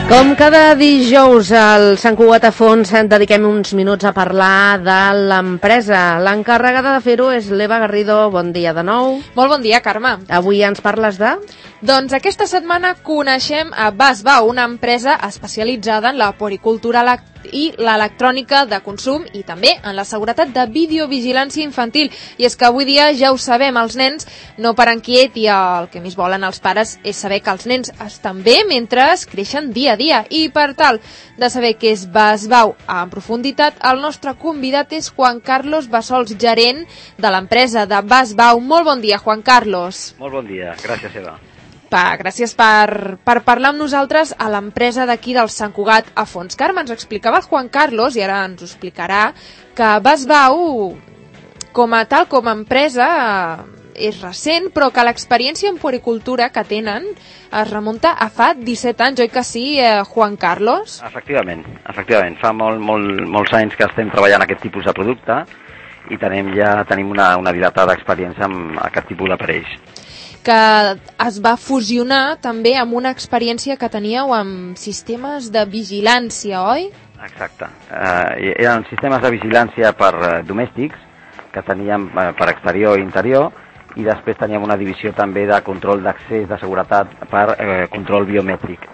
Com cada dijous al Sant Cugat a Fons dediquem uns minuts a parlar de l'empresa. L'encarregada de fer-ho és l'Eva Garrido. Bon dia de nou. Molt bon dia, Carme. Avui ens parles de... Doncs aquesta setmana coneixem a Basbau, una empresa especialitzada en la puericultura i l'electrònica de consum i també en la seguretat de videovigilància infantil. I és que avui dia ja ho sabem, els nens no paren quiet i el que més volen els pares és saber que els nens estan bé mentre creixen dia a dia. I per tal de saber què és Basbau en profunditat, el nostre convidat és Juan Carlos Bassols, gerent de l'empresa de Basbau. Molt bon dia, Juan Carlos. Molt bon dia, gràcies, Eva. Gràcies per parlar amb nosaltres a l'empresa d'aquí del Sant Cugat a Fons. Carme, ens explicava el Juan Carlos, i ara ens ho explicarà, que Basbau, com a empresa, és recent, però que l'experiència en puericultura que tenen es remunta a fa 17 anys, oi que sí, Juan Carlos? Efectivament. Fa molts anys que estem treballant aquest tipus de producte i tenim una dilatada experiència amb aquest tipus d'aparells. Que es va fusionar també amb una experiència que teníeu amb sistemes de vigilància, oi? Exacte. Eren sistemes de vigilància per domèstics que teníem per exterior i interior, i després teníem una divisió també de control d'accés de seguretat per control biomètric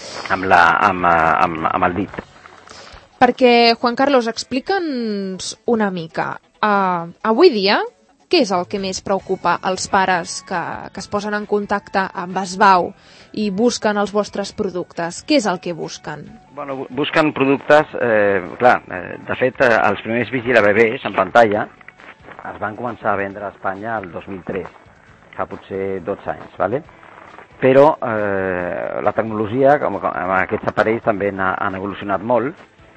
amb el dit. Perquè, Juan Carlos, explica'ns una mica. Avui dia, què és el que més preocupa als pares que es posen en contacte amb Basbau i busquen els vostres productes? Què és el que busquen? Bueno, busquen productes, de fet, els primers vigilabebès en pantalla es van començar a vendre a Espanya el 2003, fa potser 12 anys, ¿vale? Però la tecnologia, amb aquests aparells, també han evolucionat molt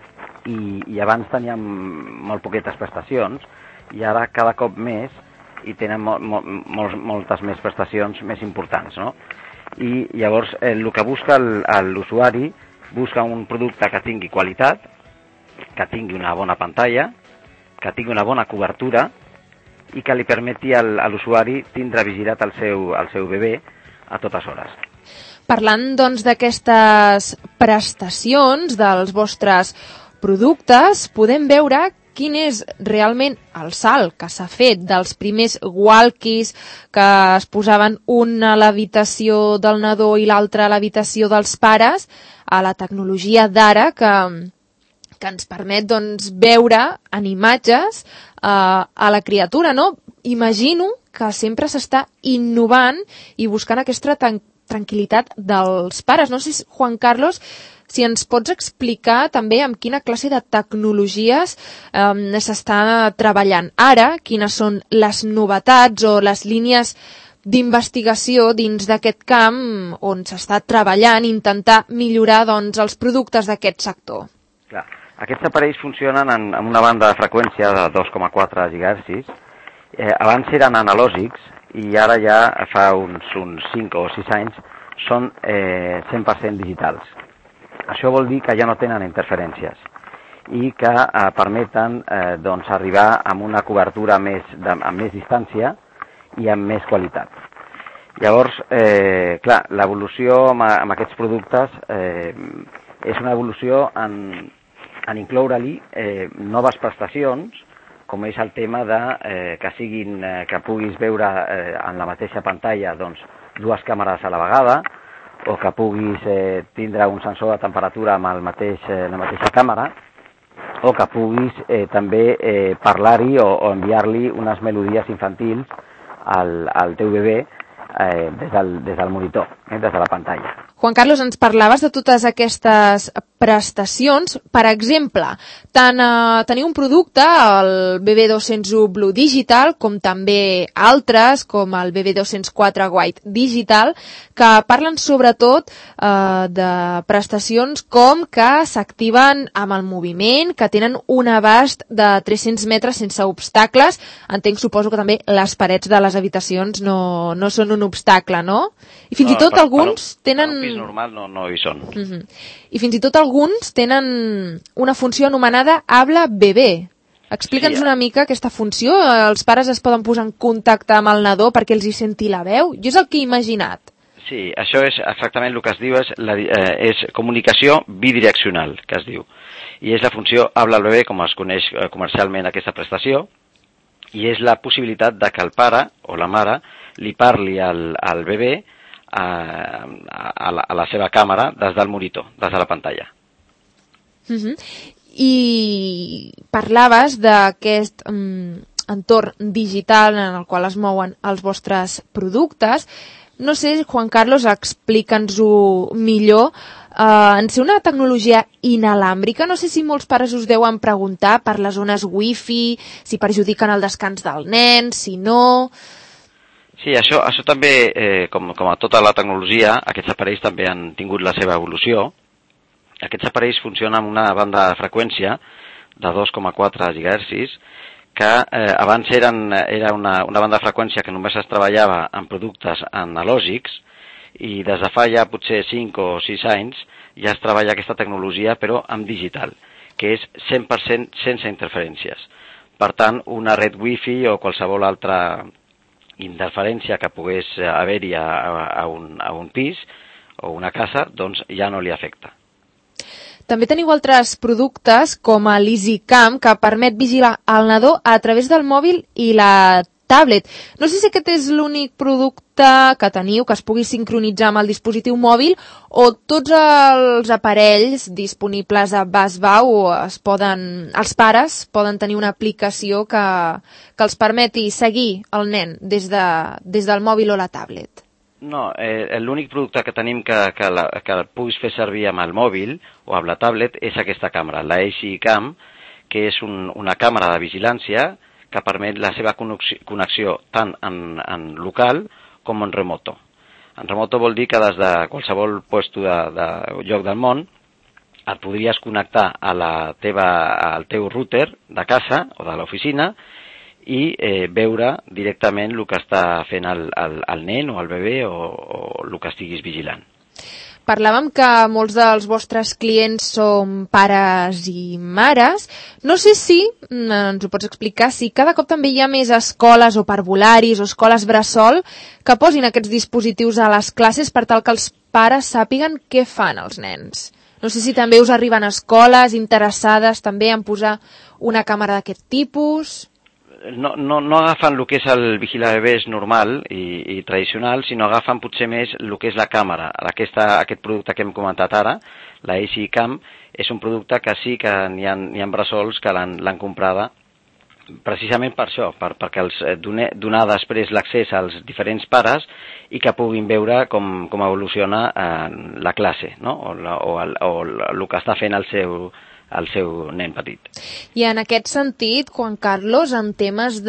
i abans teníem molt poquetes prestacions, i ara cada cop més i tenen moltes més prestacions més importants, no? I llavors el que busca l'usuari, busca un producte que tingui qualitat, que tingui una bona pantalla, que tingui una bona cobertura i que li permeti a l'usuari tindre vigilat el seu bebè a totes hores. Parlant, doncs, d'aquestes prestacions dels vostres productes, podem veure quin és realment el salt que s'ha fet dels primers walkies que es posaven un a l'habitació del nadó i l'altre a l'habitació dels pares a la tecnologia d'ara que ens permet, doncs, veure en imatges a la criatura, no? Imagino que sempre s'està innovant i buscant aquesta tranquil·litat dels pares. No sé, Juan Carlos, si ens pots explicar també amb quina classe de tecnologies s'està treballant ara, quines són les novetats o les línies d'investigació dins d'aquest camp on s'està treballant, intentar millorar, doncs, els productes d'aquest sector. Clar, aquests aparells funcionen en una banda de freqüència de 2,4 GHz. Abans eren analògics i ara ja fa uns 5 o 6 anys són 100% digitals. Això vol dir que ja no tenen interferències i que permeten arribar amb una cobertura amb més distància i amb més qualitat. Llavors, l'evolució amb aquests productes és una evolució en incloure-li noves prestacions, com és el tema que puguis veure en la mateixa pantalla dues càmeres a la vegada, o que puguis tindre un sensor de temperatura amb la mateixa càmera, o que puguis també parlar-hi o enviar-li unes melodies infantils al teu bebè des del monitor, des de la pantalla. Juan Carlos, ens parlaves de totes aquestes prestacions. Per exemple, tant tenir un producte, el BB201 Blue Digital, com també altres, com el BB204 White Digital, que parlen sobretot de prestacions com que s'activen amb el moviment, que tenen un abast de 300 metres sense obstacles. Entenc, suposo que també les parets de les habitacions no són un obstacle, no? I fins i tot alguns tenen... Per un pis normal no hi són. I fins i tot alguns tenen una funció anomenada Habla Bebè. Explica'ns una mica aquesta funció. Els pares es poden posar en contacte amb el nadó perquè els hi senti la veu. Jo és el que he imaginat. Sí, això és exactament el que es diu, és comunicació bidireccional, que es diu. I és la funció Habla al bebè, com es coneix comercialment aquesta prestació, i és la possibilitat de que el pare o la mare li parli al bebè a la seva càmera des del monitor, des de la pantalla. I parlaves d'aquest entorn digital en el qual es mouen els vostres productes. No sé, Juan Carlos, explica'ns-ho millor. En ser una tecnologia inalàmbrica, no sé si molts pares us deuen preguntar per les zones wifi, si perjudiquen el descans del nen, si no... Sí, això també, com a tota la tecnologia, aquests aparells també han tingut la seva evolució. Aquests aparells funcionen amb una banda de freqüència de 2,4 GHz, que abans era una banda de freqüència que només es treballava en productes analògics, i des de fa ja potser 5 o 6 anys ja es treballa aquesta tecnologia, però en digital, que és 100% sense interferències. Per tant, una red wifi o qualsevol altra interferència que pogués haver-hi a un pis o una casa, doncs ja no li afecta. També teniu altres productes com l'EasyCam, que permet vigilar el nadó a través del mòbil i la tablet. No sé si aquest és l'únic producte que teniu que es pugui sincronitzar amb el dispositiu mòbil, o tots els aparells disponibles a BASBAU els pares poden tenir una aplicació que els permeti seguir el nen des del mòbil o la tablet. No, l'únic producte que tenim que puguis fer servir amb el mòbil o amb la tablet és aquesta càmera, la EasyCam, que és una càmera de vigilància que permet la seva connexió tant en local com en remoto. En remoto vol dir que des de qualsevol lloc del món et podries connectar al teu router de casa o de l'oficina i veure directament el que està fent el nen o el bebè o el que estiguis vigilant. Parlàvem que molts dels vostres clients són pares i mares. No sé si, ens ho pots explicar, si cada cop també hi ha més escoles o parvularis o escoles bressol que posin aquests dispositius a les classes per tal que els pares sàpiguen què fan els nens. No sé si també us arriben escoles interessades també en posar una càmera d'aquest tipus... No agafen el que és el vigilar bebès normal i tradicional, sinó agafen potser més el que és la càmera. Aquest producte que hem comentat ara, la EasyCam, és un producte que sí que n'hi ha bressols que l'han comprada precisament per això, perquè els donar després l'accés als diferents pares i que puguin veure com evoluciona la classe, no? o el que està fent el seu nen petit. I en aquest sentit, Juan Carlos, en temes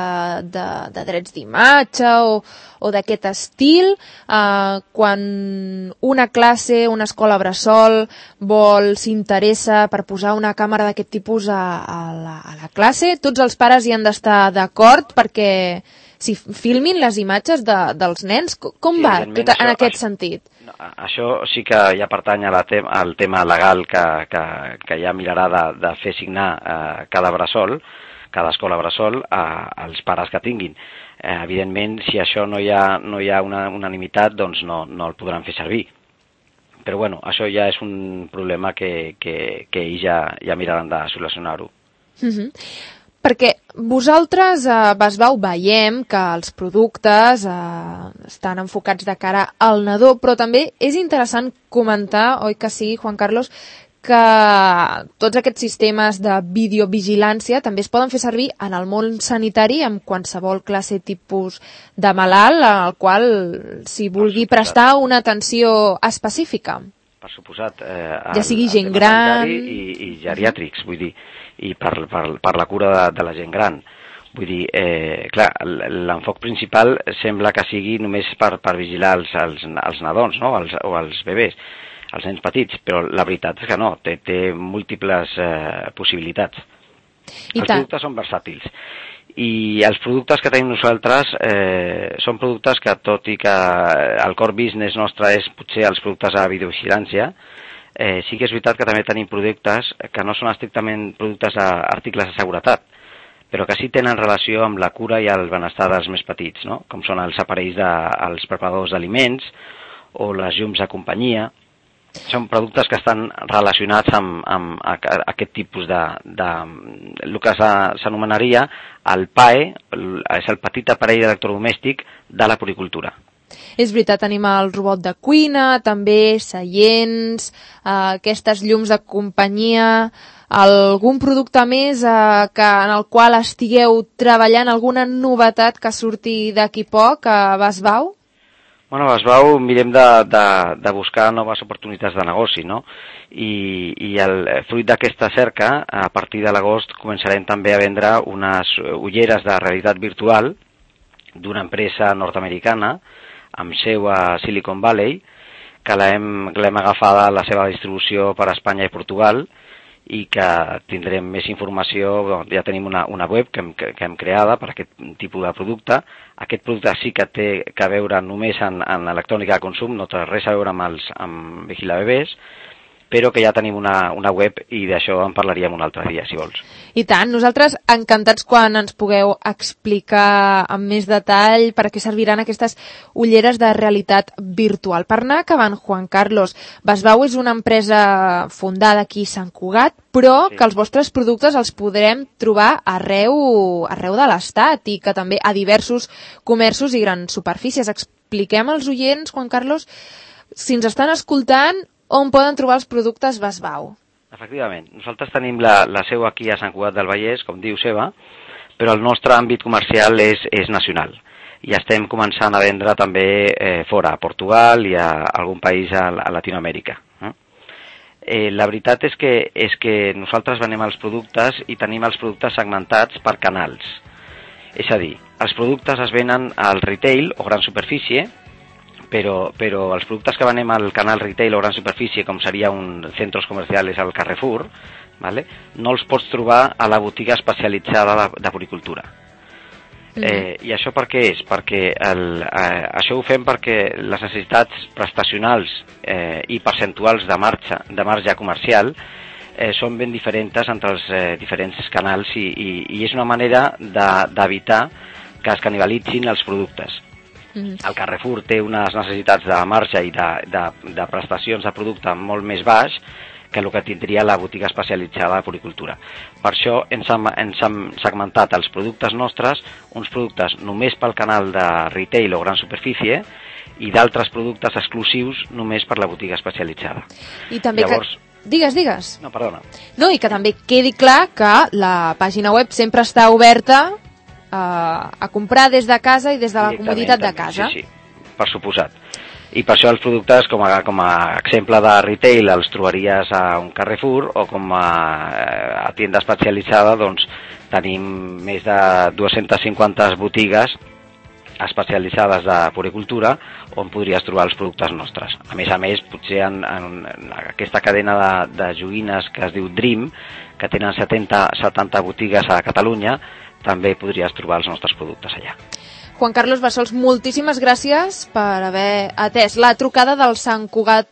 de drets d'imatge o d'aquest estil, quan una classe, una escola bressol s'interessa per posar una càmera d'aquest tipus a la classe, tots els pares hi han d'estar d'acord perquè si filmin les imatges dels nens. Com va tot en aquest sentit? Això sí que ja pertany al tema legal que ja mirarà de fer signar cada bressol, cada escola bressol, als pares que tinguin. Evidentment, si això no hi ha una unanimitat, doncs no el podran fer servir. Però bueno, això ja és un problema que ells ja miraran de solucionar-ho. Perquè vosaltres a BASBAU veiem que els productes estan enfocats de cara al nadó, però també és interessant comentar, oi que sí, Juan Carlos, que tots aquests sistemes de videovigilància també es poden fer servir en el món sanitari amb qualsevol classe tipus de malalt al qual s'hi vulgui prestar una atenció específica. Per suposat. Ja sigui gent gran... I geriàtrics, vull dir, i per la cura de la gent gran. Vull dir, clar, l'enfoc principal sembla que sigui només per vigilar els nadons, no? o els bebès, els nens petits, però la veritat és que no, té múltiples possibilitats. Els productes són versàtils. I els productes que tenim nosaltres són productes que, tot i que el core business nostre és potser els productes de videovigilància, sí que és veritat que també tenim productes que no són estrictament productes articles de seguretat, però que sí tenen relació amb la cura i el benestar dels més petits, no? Com són els aparells dels preparadors d'aliments o les llums de companyia. Són productes que estan relacionats amb aquest tipus el que s'anomenaria el PAE, és el petit aparell electrodomèstic de la puricultura. És veritat, tenim el robot de cuina, també seients, aquestes llums de companyia, algun producte més en el qual estigueu treballant, alguna novetat que surti d'aquí poc a Basbau? Bueno, a Basbau mirem de buscar noves oportunitats de negoci, no? I el fruit d'aquesta cerca, a partir de l'agost, començarem també a vendre unes ulleres de realitat virtual d'una empresa nord-americana amb seu a Silicon Valley, que l'hem agafada la seva distribució per Espanya i Portugal, i que tindrem més informació. Ja tenim una web que hem creada per aquest tipus de producte. Aquest producte sí que té a veure només en electrònica de consum, no té res a veure amb vigilabebès, però que ja tenim una web i d'això en parlaríem un altre dia, si vols. I tant, nosaltres encantats quan ens pugueu explicar amb més detall per a què serviran aquestes ulleres de realitat virtual. Per anar acabant, Juan Carlos, Basbau és una empresa fundada aquí a Sant Cugat, però que els vostres productes els podrem trobar arreu de l'Estat i que també a diversos comerços i grans superfícies. Expliquem als oients, Juan Carlos, si ens estan escoltant, on poden trobar els productes Basbau? Efectivament. Nosaltres tenim la seu aquí a Sant Cugat del Vallès, com diu Seba, però el nostre àmbit comercial és nacional. I estem començant a vendre també fora, a Portugal i a algun país a Latinoamèrica. La veritat és que nosaltres venem els productes i tenim els productes segmentats per canals. És a dir, els productes es venen al retail o gran superfície, però els productes que venem al canal retail o gran superfície, com seria un centres comercials al Carrefour, ¿vale? No els pots trobar a la botiga especialitzada de puricultura. I això per què és? Perquè això ho fem perquè les necessitats prestacionals i percentuals de marge comercial són ben diferents entre els diferents canals i és una manera d'evitar que es canibalitzin els productes. El Carrefour té unes necessitats de marge i de prestacions de producte molt més baix que el que tindria la botiga especialitzada de puricultura. Per això ens hem segmentat els productes nostres, uns productes només pel canal de retail o gran superfície i d'altres productes exclusius només per la botiga especialitzada. I també llavors... Digues. No, perdona. No, i que també quedi clar que la pàgina web sempre està oberta a comprar des de casa i des de la comoditat de casa. Sí, per suposat. I per això els productes, com a exemple de retail, els trobaries a un Carrefour o com a tienda especialitzada, doncs tenim més de 250 botigues especialitzades de puricultura on podries trobar els productes nostres. A més, potser en aquesta cadena de joguines que es diu Dream, que tenen 70 botigues a Catalunya, també podries trobar els nostres productes allà. Juan Carlos Bassols, moltíssimes gràcies per haver atès la trucada del Sant Cugat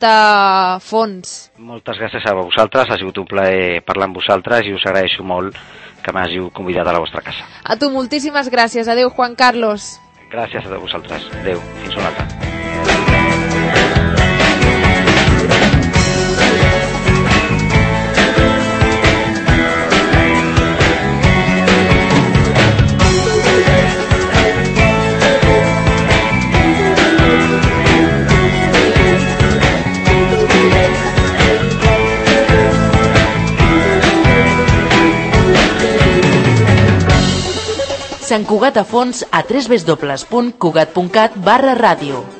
Fons. Moltes gràcies a vosaltres, ha sigut un plaer parlar amb vosaltres i us agraeixo molt que m'hàgiu convidat a la vostra casa. A tu moltíssimes gràcies. Adéu, Juan Carlos. Gràcies a vosaltres. Adéu. Fins una altra. Sant Cugat a Fons a www.cugat.cat/ràdio.